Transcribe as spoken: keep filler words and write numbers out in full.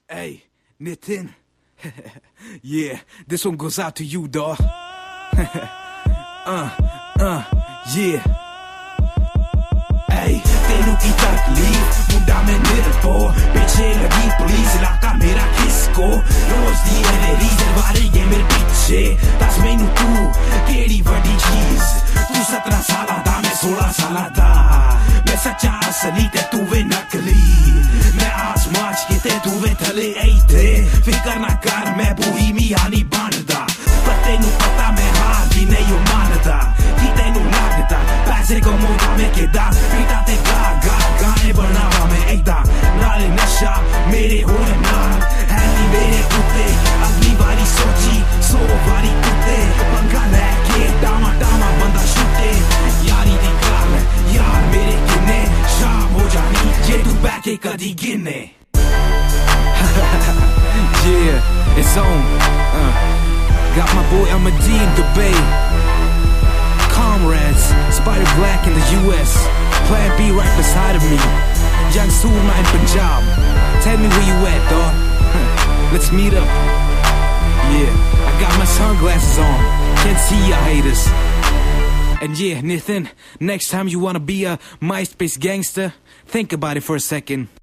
Hey, Nitin. Yeah, this one goes out to you, dawg. uh, uh, yeah. Hey, tenu ki takleef, munda mein nirpo, piche lagi police, ilaka mera kisko. Roz diye ne reason ware ye mere piche, das mainu tu, kedi vadi cheez. Tu सत्रह साला da, मैं सोलह साला da. मैं सच्चा असली ते तू वे नकली. मैं आसमान के तू वे थले ऐते. फिकर ना कर मैं बुही मियानी बनदा. पर तेनू पता मैं हार भी नहीं हूँ मानदा. कि तेनू लगदा पैसे कमाउंदा मैं किदा. पीटा ते गा गा गाने बनावा मैं ऐदा. नाले नशा मेरे होने नाल है नी मेरे कुत्ते. अगली बारी सोची सौ बारी कुत्ते. पंगा लेके डामा डामा बंदा छुट्टे. यारी दी गल यार मेरे किन्ने. शाम हो जानी जे तू बैठे कदी गिने. Yeah, it's on. Uh, got my boy Ahmadi in Dubai. Comrades, Spider Black in the U S. Plan B right beside of me. Young Suma in Punjab. Tell me where you at, dawg. Let's meet up. Yeah, I got my sunglasses on. Can't see ya haters. And yeah, Nathan, next time you wanna be a MySpace gangster, think about it for a second.